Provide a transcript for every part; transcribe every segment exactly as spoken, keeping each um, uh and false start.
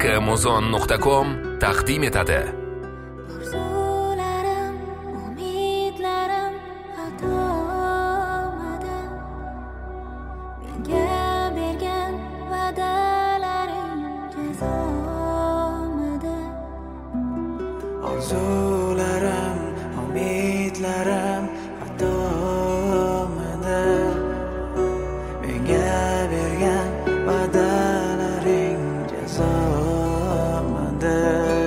muzon nuqta com taqdim etadi. Orzularim, umidlarim xatomidi. Menga bergan va'dalaring jazomidi.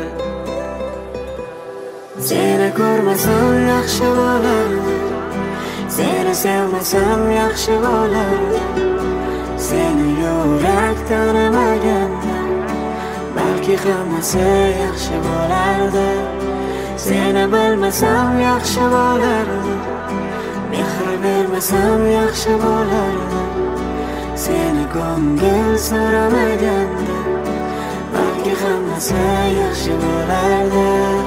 Seni ko'rmasam yaxshi bo'lardi, seni sevmasam yaxshi bo'lardi. Seni yurak tanimaganda balki hammasi yaxshi bo'lardi. Seni bilmasam yaxshi bo'lardi, mehr bermasam yaxshi bo'lardi. Seni ko'ngil so'ramaganda balki hammasi yaxshi bo'lardi.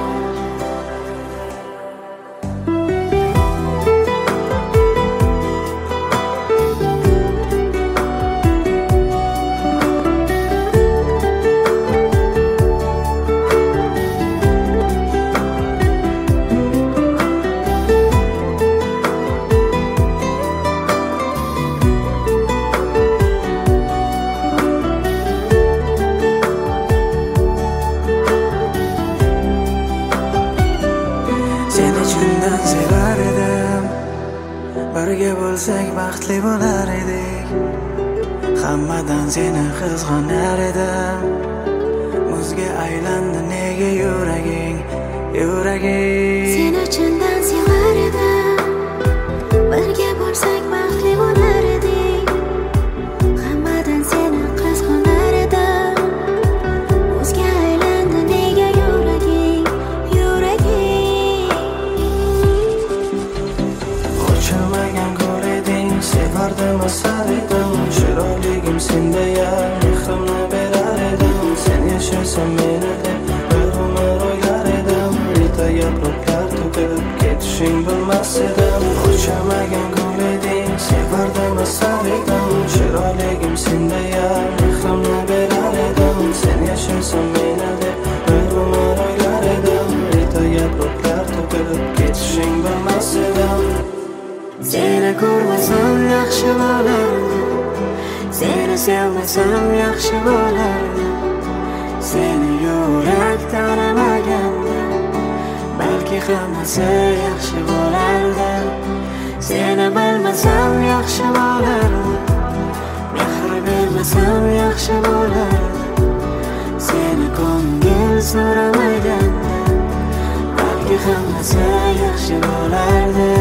Sevar edim, birga bo'lsak baxtli bo'lar edik. Hammadan seni qizg'anar edim. Muzga aylandi nega yuraging, yuraging. Seni chindan sevar edim, birga bo'lsak baxtli bo'lar edik. Hammadan seni qizg'anar edim. Muzga aylandi nega yuraging, yuraging. Ochilmagan gul eding, sevardim, asar edim. Chiroyligim sendaya, mehrimni berar edim. Sen yashasam meni deb bir umr o'ylar edim. Rita yaproqlar to'kib ketishing bilmas edim. Ochilmagan gul eding, sevardim, asar edim. Chiroyligim sendaya, mehrimni berar edim. Sen yashasam meni deb bir umr o'ylar edim. Rita yaproqlar to'kib ketishing bilmas edim. Seni ko'rmasam yaxshi bo'lardi, seni sevmasam yaxshi bo'lardi. Seni yurak tanimaganda balki hammasi yaxshi bo'lardi. Seni bilmasam yaxshi bo'lardi, mehr bermasam yaxshi bo'lardi. Seni ko'ngil so'ramaganda balki hammasi yaxshi bo'lardi.